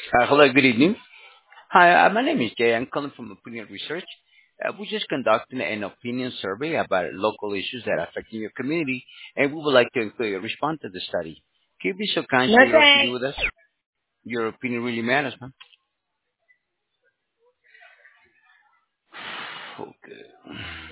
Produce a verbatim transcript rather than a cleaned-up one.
Uh, hello, good evening. Hi, uh, my name is Jay. I'm calling from Opinion Research. Uh, we're just conducting an opinion survey about local issues that are affecting your community, and we would like to include your response to the study. Can you be so kind to share your opinion Okay. with us? Your opinion really matters, man. Okay.